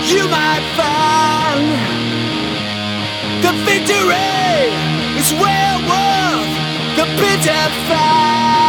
You might find the victory is well worth the bitter fight.